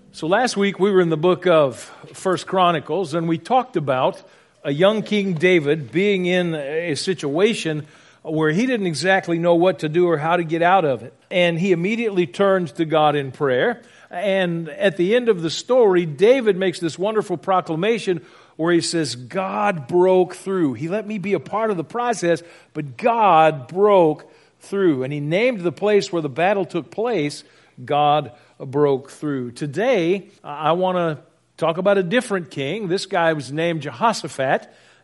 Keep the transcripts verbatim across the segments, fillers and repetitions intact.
So last week we were in the book of First Chronicles, and we talked about a young King David being in a situation where he didn't exactly know what to do or how to get out of it. And he immediately turned to God in prayer. And at the end of the story, David makes this wonderful proclamation where he says, God broke through. He let me be a part of the process, but God broke through. And he named the place where the battle took place, God broke through. Today, I want to talk about a different king. This guy was named Jehoshaphat,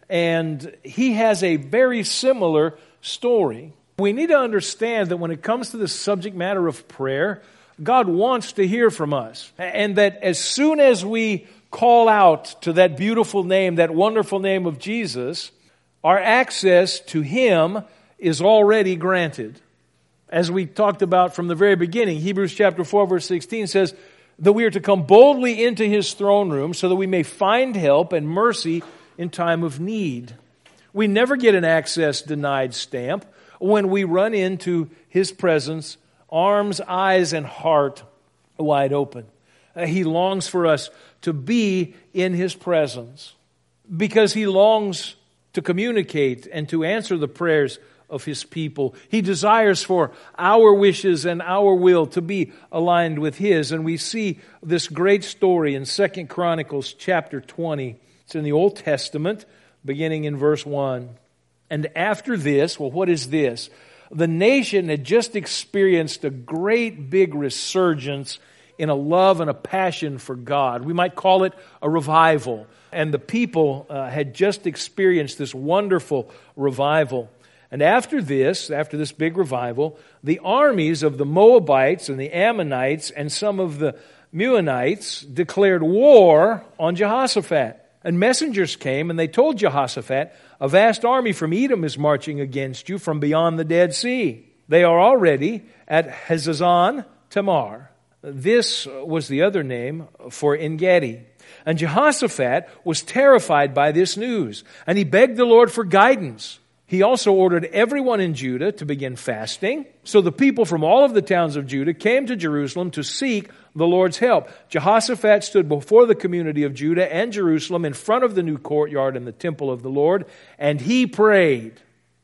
and he has a very similar story. We need to understand that when it comes to the subject matter of prayer, God wants to hear from us. And that as soon as we call out to that beautiful name, that wonderful name of Jesus, our access to Him is already granted. As we talked about from the very beginning, Hebrews chapter four verse sixteen says that we are to come boldly into His throne room so that we may find help and mercy in time of need. We never get an access denied stamp when we run into His presence, arms, eyes, and heart wide open. He longs for us to be in His presence because He longs to communicate and to answer the prayers of His people. He desires for our wishes and our will to be aligned with His. And we see this great story in Second Chronicles chapter twenty. It's in the Old Testament, beginning in verse one. And after this, well, what is this? The nation had just experienced a great big resurgence in a love and a passion for God. We might call it a revival. And the people uh, had just experienced this wonderful revival. And after this, after this big revival, the armies of the Moabites and the Ammonites and some of the Meunites declared war on Jehoshaphat. And messengers came and they told Jehoshaphat, a vast army from Edom is marching against you from beyond the Dead Sea. They are already at Hazazon Tamar. This was the other name for En-Gedi. And Jehoshaphat was terrified by this news, and he begged the Lord for guidance. He also ordered everyone in Judah to begin fasting. So the people from all of the towns of Judah came to Jerusalem to seek the Lord's help. Jehoshaphat stood before the community of Judah and Jerusalem in front of the new courtyard in the temple of the Lord, and he prayed,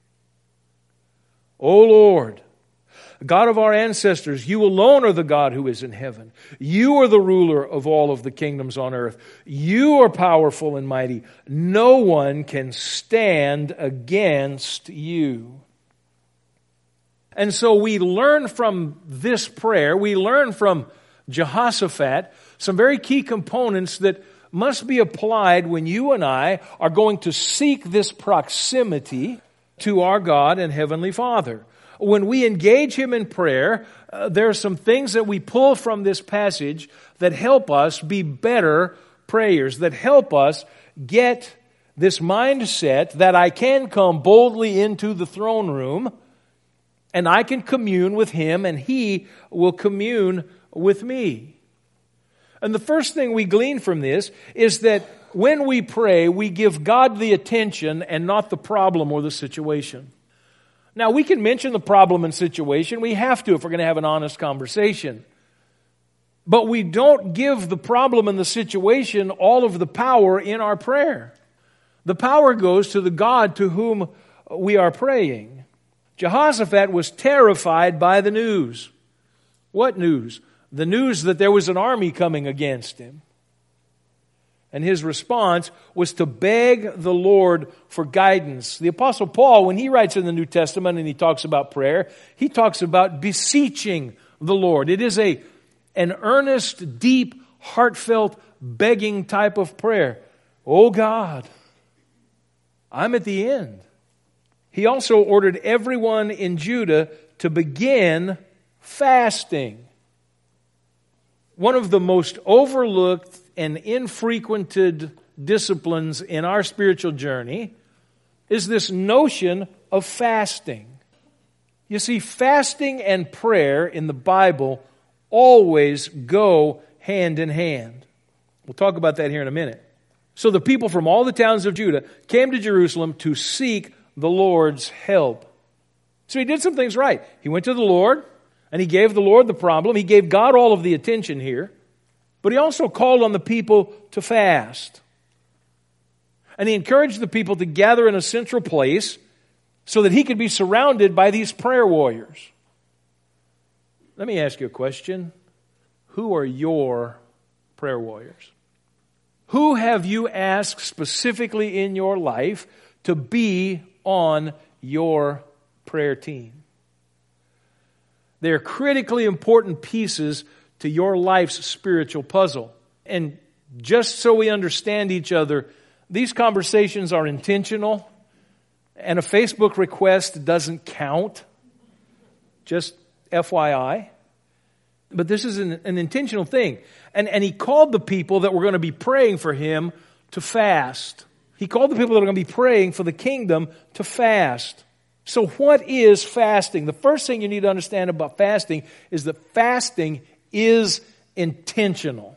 O Lord, God of our ancestors, you alone are the God who is in heaven. You are the ruler of all of the kingdoms on earth. You are powerful and mighty. No one can stand against you. And so we learn from this prayer, we learn from Jehoshaphat some very key components that must be applied when you and I are going to seek this proximity to our God and Heavenly Father. When we engage Him in prayer, uh, there are some things that we pull from this passage that help us be better prayers, that help us get this mindset that I can come boldly into the throne room and I can commune with Him and He will commune with me. And the first thing we glean from this is that when we pray, we give God the attention and not the problem or the situation. Now, we can mention the problem and situation. We have to if we're going to have an honest conversation. But we don't give the problem and the situation all of the power in our prayer. The power goes to the God to whom we are praying. Jehoshaphat was terrified by the news. What news? The news that there was an army coming against him. And his response was to beg the Lord for guidance. The Apostle Paul, when he writes in the New Testament and he talks about prayer, he talks about beseeching the Lord. It is a, an earnest, deep, heartfelt, begging type of prayer. Oh God, I'm at the end. He also ordered everyone in Judah to begin fasting. One of the most overlooked and infrequented disciplines in our spiritual journey is this notion of fasting. You see, fasting and prayer in the Bible always go hand in hand. We'll talk about that here in a minute. So the people from all the towns of Judah came to Jerusalem to seek the Lord's help. So he did some things right. He went to the Lord and he gave the Lord the problem. He gave God all of the attention here. But he also called on the people to fast. And he encouraged the people to gather in a central place so that he could be surrounded by these prayer warriors. Let me ask you a question. Who are your prayer warriors? Who have you asked specifically in your life to be on your prayer team? They're critically important pieces to your life's spiritual puzzle. And just so we understand each other, these conversations are intentional, and a Facebook request doesn't count. Just F Y I. But this is an, an intentional thing. And, and he called the people that were going to be praying for him to fast. He called the people that are going to be praying for the kingdom to fast. So what is fasting? The first thing you need to understand about fasting is that fasting is intentional.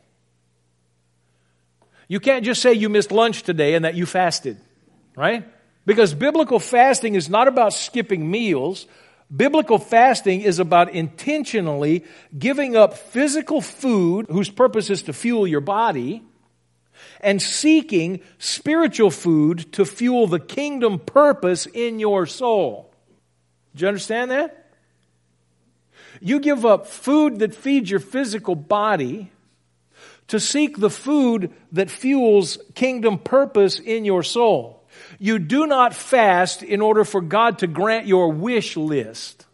You can't just say you missed lunch today and that you fasted, right? Because biblical fasting is not about skipping meals. Biblical fasting is about intentionally giving up physical food whose purpose is to fuel your body and seeking spiritual food to fuel the kingdom purpose in your soul. Do you understand that? You give up food that feeds your physical body to seek the food that fuels kingdom purpose in your soul. You do not fast in order for God to grant your wish list.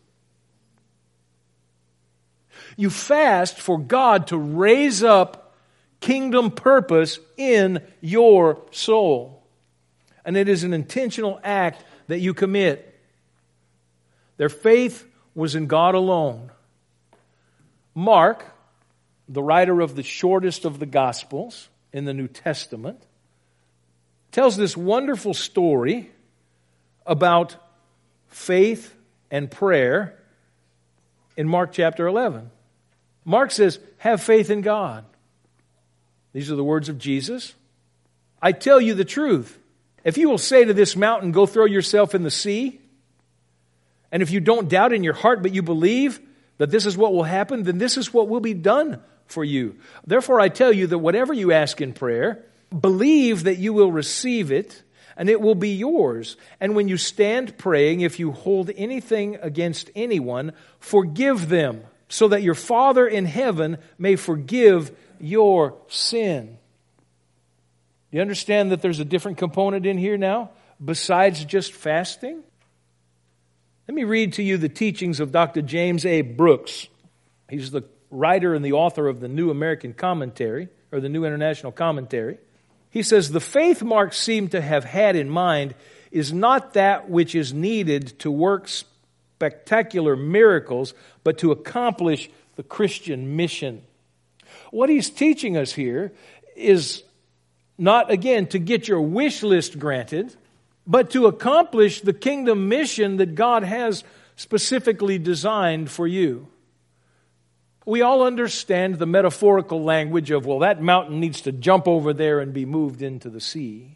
You fast for God to raise up kingdom purpose in your soul. And it is an intentional act that you commit. Their faith was in God alone. Mark, the writer of the shortest of the Gospels in the New Testament, tells this wonderful story about faith and prayer in Mark chapter eleven. Mark says, have faith in God. These are the words of Jesus. I tell you the truth. If you will say to this mountain, go throw yourself in the sea, and if you don't doubt in your heart, but you believe that this is what will happen, then this is what will be done for you. Therefore, I tell you that whatever you ask in prayer, believe that you will receive it, and it will be yours. And when you stand praying, if you hold anything against anyone, forgive them, so that your Father in heaven may forgive your sin. Do you understand that there's a different component in here now, besides just fasting? Let me read to you the teachings of Doctor James A. Brooks. He's the writer and the author of the New American Commentary, or the New International Commentary. He says, the faith Mark seemed to have had in mind is not that which is needed to work spectacular miracles, but to accomplish the Christian mission. What he's teaching us here is not, again, to get your wish list granted, but to accomplish the kingdom mission that God has specifically designed for you. We all understand the metaphorical language of, well, that mountain needs to jump over there and be moved into the sea.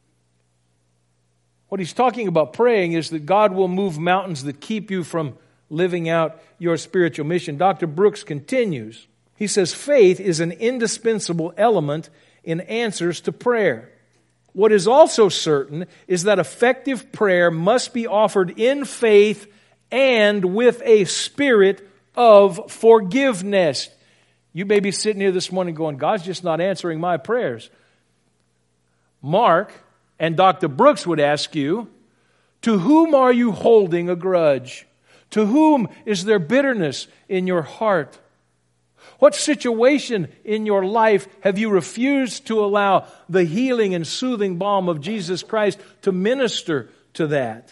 What he's talking about praying is that God will move mountains that keep you from living out your spiritual mission. Doctor Brooks continues. He says, faith is an indispensable element in answers to prayer. What is also certain is that effective prayer must be offered in faith and with a spirit of forgiveness. You may be sitting here this morning going, God's just not answering my prayers. Mark and Doctor Brooks would ask you, to whom are you holding a grudge? To whom is there bitterness in your heart? What situation in your life have you refused to allow the healing and soothing balm of Jesus Christ to minister to that?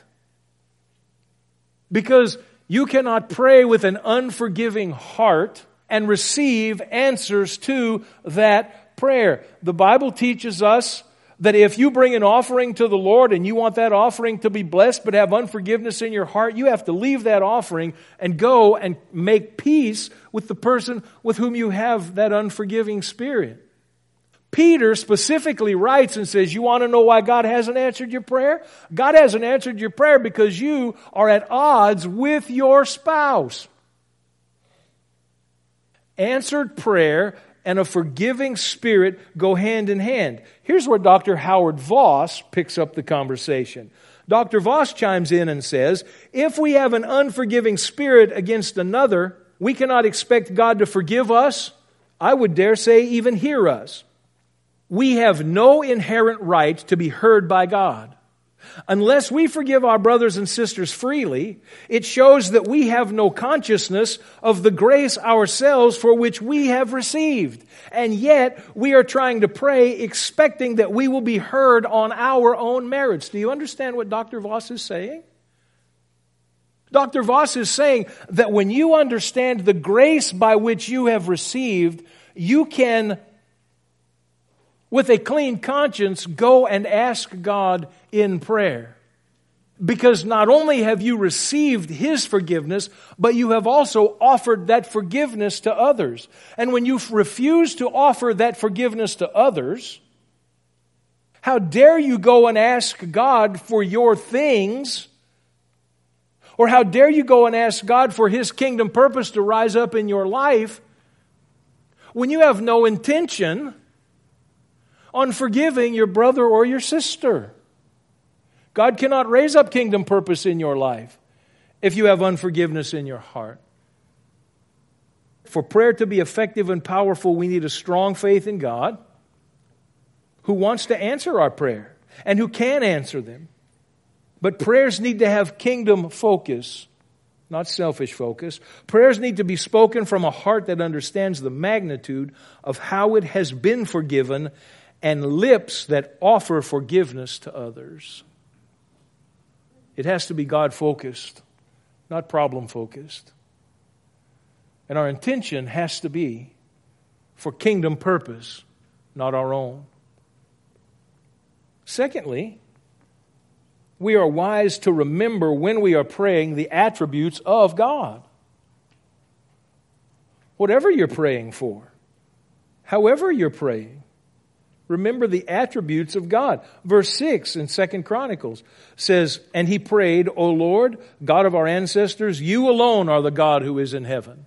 Because you cannot pray with an unforgiving heart and receive answers to that prayer. The Bible teaches us that if you bring an offering to the Lord and you want that offering to be blessed but have unforgiveness in your heart, you have to leave that offering and go and make peace with the person with whom you have that unforgiving spirit. Peter specifically writes and says, you want to know why God hasn't answered your prayer? God hasn't answered your prayer because you are at odds with your spouse. Answered prayer and a forgiving spirit go hand in hand. Here's where Doctor Howard Voss picks up the conversation. Doctor Voss chimes in and says, if we have an unforgiving spirit against another, we cannot expect God to forgive us, I would dare say even hear us. We have no inherent right to be heard by God. Unless we forgive our brothers and sisters freely, it shows that we have no consciousness of the grace ourselves for which we have received. And yet, we are trying to pray expecting that we will be heard on our own merits. Do you understand what Doctor Voss is saying? Doctor Voss is saying that when you understand the grace by which you have received, you can, with a clean conscience, go and ask God in prayer. Because not only have you received His forgiveness, but you have also offered that forgiveness to others. And when you refuse to offer that forgiveness to others, how dare you go and ask God for your things? Or how dare you go and ask God for His kingdom purpose to rise up in your life when you have no intention on forgiving your brother or your sister? God cannot raise up kingdom purpose in your life if you have unforgiveness in your heart. For prayer to be effective and powerful, we need a strong faith in God who wants to answer our prayer and who can answer them. But prayers need to have kingdom focus, not selfish focus. Prayers need to be spoken from a heart that understands the magnitude of how it has been forgiven and lips that offer forgiveness to others. It has to be God-focused, not problem-focused. And our intention has to be for kingdom purpose, not our own. Secondly, we are wise to remember when we are praying the attributes of God. Whatever you're praying for, however you're praying, remember the attributes of God. Verse six in Second Chronicles says, and he prayed, O Lord, God of our ancestors, you alone are the God who is in heaven.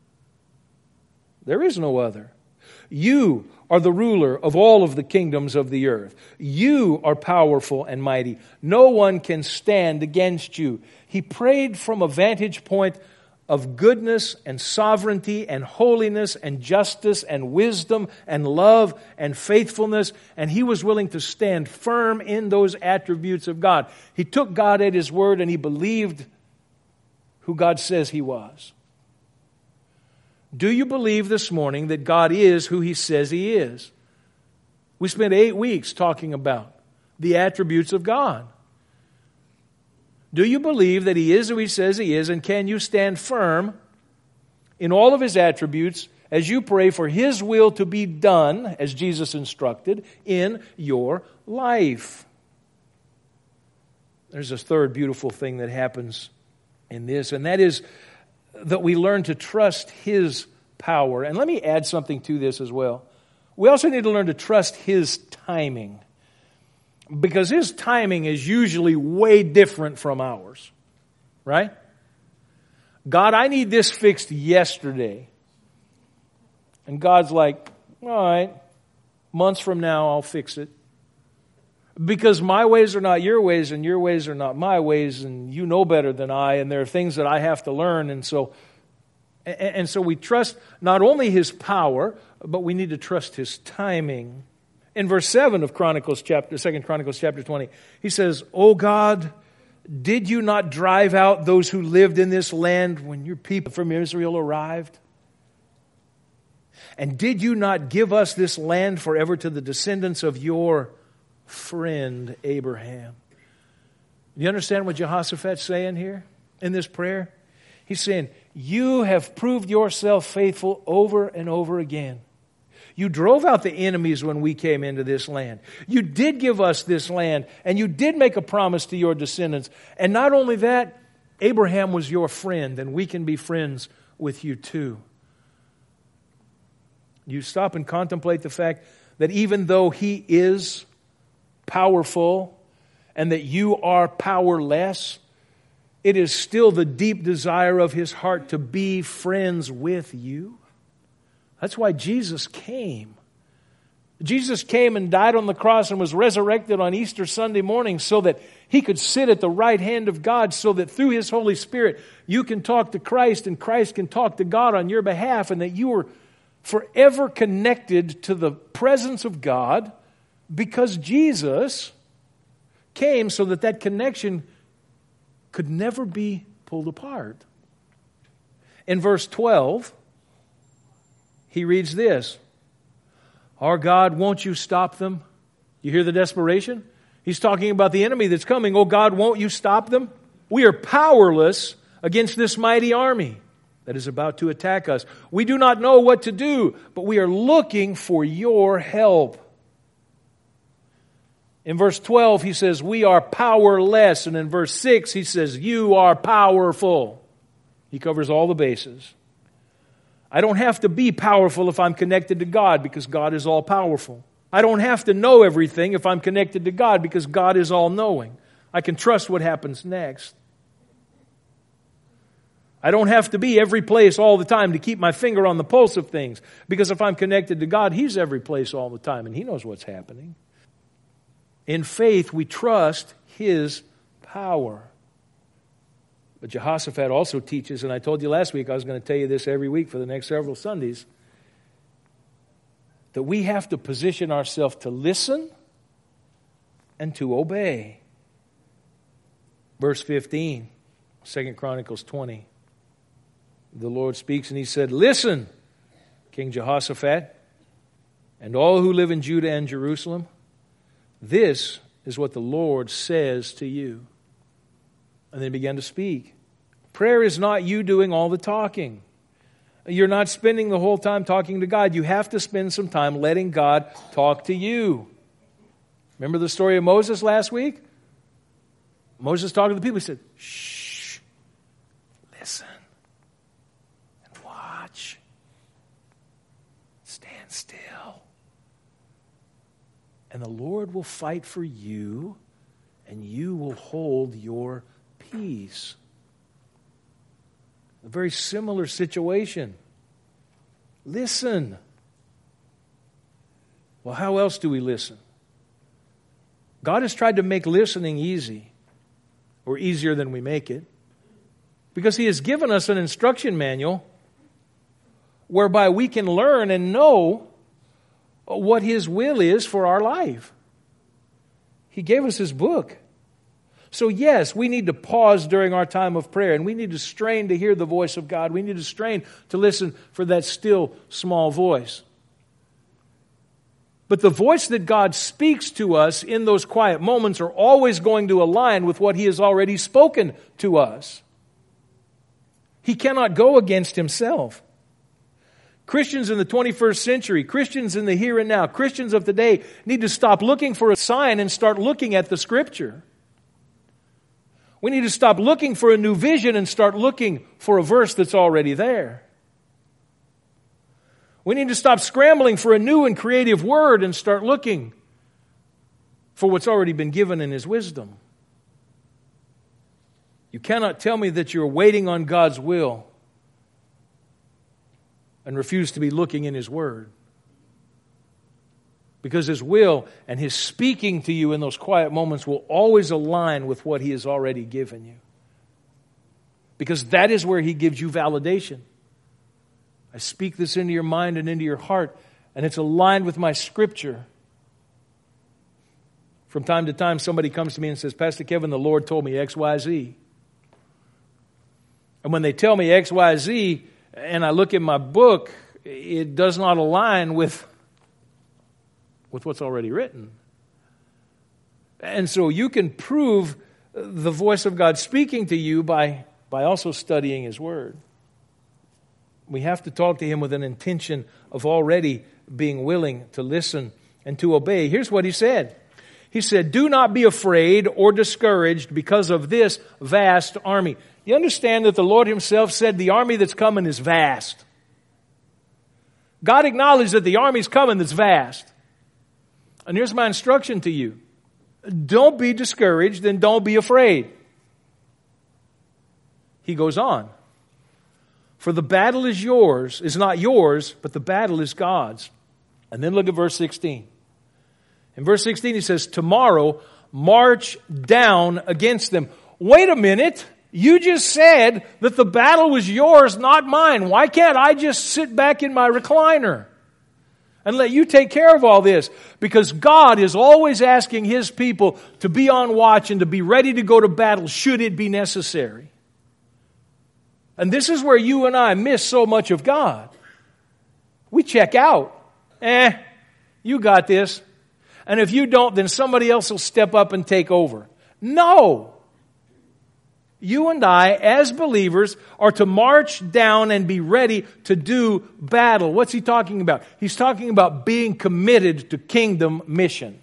There is no other. You are the ruler of all of the kingdoms of the earth. You are powerful and mighty. No one can stand against you. He prayed from a vantage point of goodness and sovereignty and holiness and justice and wisdom and love and faithfulness, and he was willing to stand firm in those attributes of God. He took God at His word and he believed who God says He was. Do you believe this morning that God is who He says He is? We spent eight weeks talking about the attributes of God. Do you believe that He is who He says He is, and can you stand firm in all of His attributes as you pray for His will to be done, as Jesus instructed, in your life? There's a third beautiful thing that happens in this, and that is that we learn to trust His power. And let me add something to this as well. We also need to learn to trust His timing, because His timing is usually way different from ours, right? God, I need this fixed yesterday. And God's like, all right, months from now I'll fix it. Because my ways are not your ways, and your ways are not my ways, and you know better than I, and there are things that I have to learn, and so and so we trust not only His power, but we need to trust His timing. In verse seven of Chronicles chapter, Second Chronicles chapter twenty, he says, O God, did you not drive out those who lived in this land when your people from Israel arrived? And did you not give us this land forever to the descendants of your friend Abraham? Do you understand what Jehoshaphat's saying here in this prayer? He's saying, you have proved yourself faithful over and over again. You drove out the enemies when we came into this land. You did give us this land, and you did make a promise to your descendants. And not only that, Abraham was your friend, and we can be friends with you too. You stop and contemplate the fact that even though He is powerful and that you are powerless, it is still the deep desire of His heart to be friends with you. That's why Jesus came. Jesus came and died on the cross and was resurrected on Easter Sunday morning so that He could sit at the right hand of God, so that through His Holy Spirit you can talk to Christ and Christ can talk to God on your behalf, and that you are forever connected to the presence of God because Jesus came so that that connection could never be pulled apart. In verse twelve, he reads this, "Our God, won't you stop them?" You hear the desperation? He's talking about the enemy that's coming. "Oh God, won't you stop them? We are powerless against this mighty army that is about to attack us. We do not know what to do, but we are looking for your help." In verse twelve, he says, "We are powerless." And in verse six, he says, "You are powerful." He covers all the bases. I don't have to be powerful if I'm connected to God, because God is all powerful. I don't have to know everything if I'm connected to God, because God is all knowing. I can trust what happens next. I don't have to be every place all the time to keep my finger on the pulse of things, because if I'm connected to God, He's every place all the time and He knows what's happening. In faith, we trust His power. But Jehoshaphat also teaches, and I told you last week, I was going to tell you this every week for the next several Sundays, that we have to position ourselves to listen and to obey. Verse fifteen, Second Chronicles twenty. The Lord speaks and He said, "Listen, King Jehoshaphat, and all who live in Judah and Jerusalem, this is what the Lord says to you." And then He began to speak. Prayer is not you doing all the talking. You're not spending the whole time talking to God. You have to spend some time letting God talk to you. Remember the story of Moses last week? Moses talking to the people. He said, "Shh, listen and watch. Stand still. And the Lord will fight for you, and you will hold your peace." A very similar situation. Listen. Well, how else do we listen? God has tried to make listening easy, or easier than we make it, because He has given us an instruction manual whereby we can learn and know what His will is for our life. He gave us His book. So yes, we need to pause during our time of prayer, and we need to strain to hear the voice of God. We need to strain to listen for that still small voice. But the voice that God speaks to us in those quiet moments are always going to align with what He has already spoken to us. He cannot go against Himself. Christians in the twenty-first century, Christians in the here and now, Christians of today need to stop looking for a sign and start looking at the Scripture. We need to stop looking for a new vision and start looking for a verse that's already there. We need to stop scrambling for a new and creative word and start looking for what's already been given in His wisdom. You cannot tell me that you're waiting on God's will and refuse to be looking in His Word. Because His will and His speaking to you in those quiet moments will always align with what He has already given you. Because that is where He gives you validation. I speak this into your mind and into your heart, and it's aligned with my Scripture. From time to time, somebody comes to me and says, "Pastor Kevin, the Lord told me X Y Z. And when they tell me X Y Z, and I look in my book, it does not align with with what's already written. And so you can prove the voice of God speaking to you by, by also studying His Word. We have to talk to Him with an intention of already being willing to listen and to obey. Here's what He said. He said, "Do not be afraid or discouraged because of this vast army." You understand that the Lord Himself said the army that's coming is vast. God acknowledged that the army's coming that's vast. And here's my instruction to you. Don't be discouraged and don't be afraid. He goes on. For the battle is yours, is not yours, but the battle is God's. And then look at verse sixteen. In verse sixteen he says, tomorrow march down against them. Wait a minute. You just said that the battle was yours, not mine. Why can't I just sit back in my recliner and let you take care of all this? Because God is always asking His people to be on watch and to be ready to go to battle should it be necessary. And this is where you and I miss so much of God. We check out. Eh, you got this. And if you don't, then somebody else will step up and take over. No. You and I, as believers, are to march down and be ready to do battle. What's he talking about? He's talking about being committed to kingdom mission.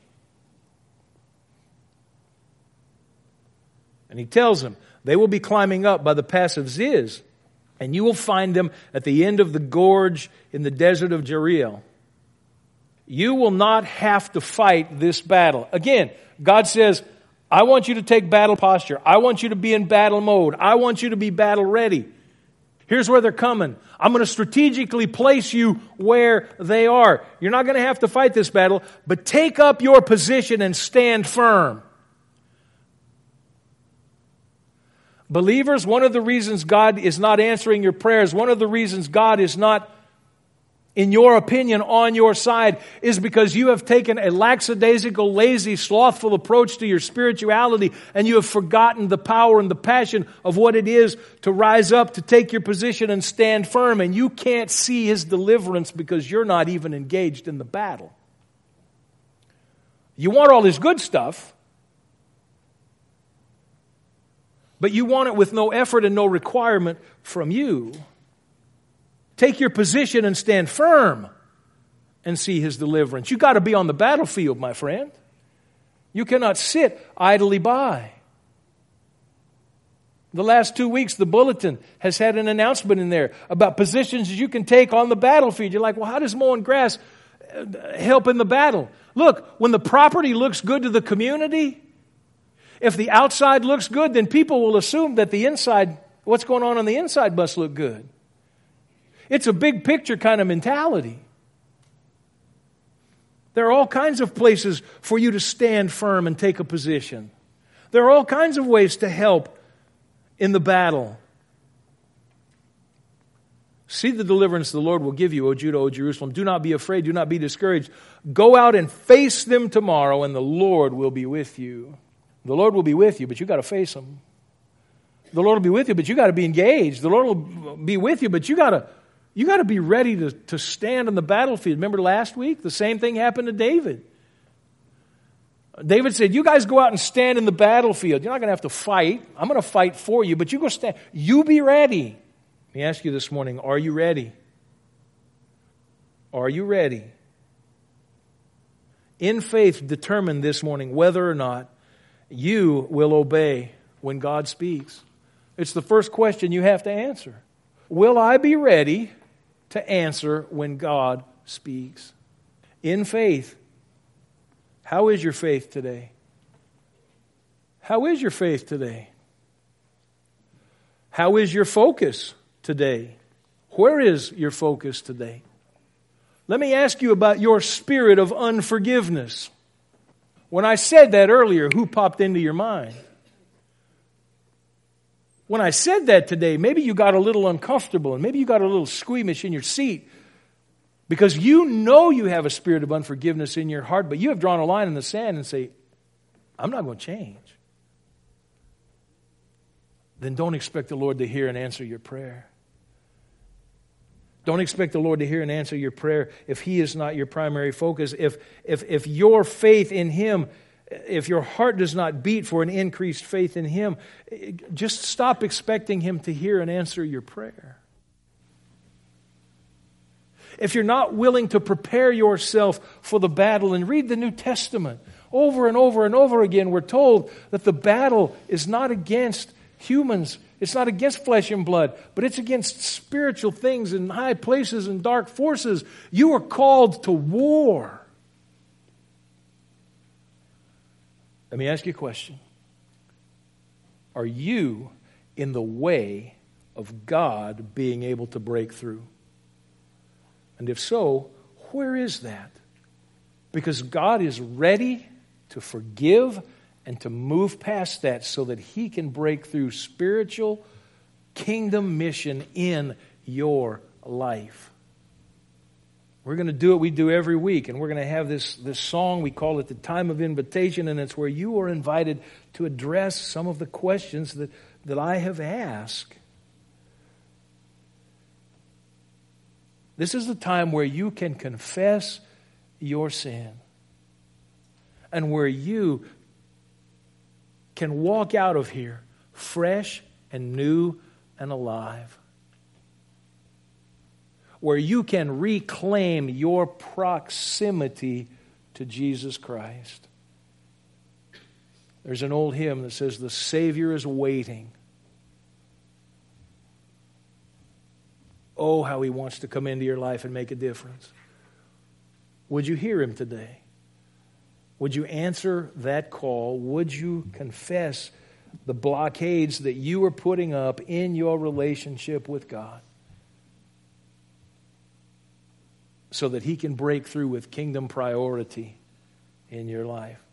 And he tells them, they will be climbing up by the pass of Ziz, and you will find them at the end of the gorge in the desert of Jeriel. You will not have to fight this battle. Again, God says, I want you to take battle posture. I want you to be in battle mode. I want you to be battle ready. Here's where they're coming. I'm going to strategically place you where they are. You're not going to have to fight this battle, but take up your position and stand firm. Believers, one of the reasons God is not answering your prayers, one of the reasons God is not, in your opinion, on your side, is because you have taken a lackadaisical, lazy, slothful approach to your spirituality, and you have forgotten the power and the passion of what it is to rise up, to take your position and stand firm, and you can't see His deliverance because you're not even engaged in the battle. You want all this good stuff, but you want it with no effort and no requirement from you. Take your position and stand firm and see His deliverance. You've got to be on the battlefield, my friend. You cannot sit idly by. The last two weeks, the bulletin has had an announcement in there about positions you can take on the battlefield. You're like, well, how does mowing grass help in the battle? Look, when the property looks good to the community, if the outside looks good, then people will assume that the inside, what's going on on the inside must look good. It's a big picture kind of mentality. There are all kinds of places for you to stand firm and take a position. There are all kinds of ways to help in the battle. See the deliverance the Lord will give you, O Judah, O Jerusalem. Do not be afraid, do not be discouraged. Go out and face them tomorrow, and the Lord will be with you. The Lord will be with you, but you got to face them. The Lord will be with you, but you got to be engaged. The Lord will be with you, but you got to You got to be ready to, to stand on the battlefield. Remember last week? The same thing happened to David. David said, you guys go out and stand in the battlefield. You're not going to have to fight. I'm going to fight for you, but you go stand. You be ready. Let me ask you this morning, are you ready? Are you ready? In faith, determine this morning whether or not you will obey when God speaks. It's the first question you have to answer. Will I be ready to answer when God speaks? In faith. How is your faith today? How is your faith today? How is your focus today? Where is your focus today? Let me ask you about your spirit of unforgiveness. When I said that earlier, who popped into your mind? When I said that today, maybe you got a little uncomfortable and maybe you got a little squeamish in your seat because you know you have a spirit of unforgiveness in your heart, but you have drawn a line in the sand and say, I'm not going to change. Then don't expect the Lord to hear and answer your prayer. Don't expect the Lord to hear and answer your prayer if He is not your primary focus. If, if, if your faith in Him, if your heart does not beat for an increased faith in Him, just stop expecting Him to hear and answer your prayer. If you're not willing to prepare yourself for the battle, and read the New Testament, over and over and over again, we're told that the battle is not against humans. It's not against flesh and blood, but it's against spiritual things in high places and dark forces. You are called to war. Let me ask you a question. Are you in the way of God being able to break through? And if so, where is that? Because God is ready to forgive and to move past that so that He can break through spiritual kingdom mission in your life. We're going to do what we do every week, and we're going to have this, this song. We call it the time of invitation, and it's where you are invited to address some of the questions that, that I have asked. This is the time where you can confess your sin and where you can walk out of here fresh and new and alive. Where you can reclaim your proximity to Jesus Christ. There's an old hymn that says, "The Savior is waiting." Oh, how He wants to come into your life and make a difference. Would you hear Him today? Would you answer that call? Would you confess the blockades that you are putting up in your relationship with God, so that He can break through with kingdom priority in your life?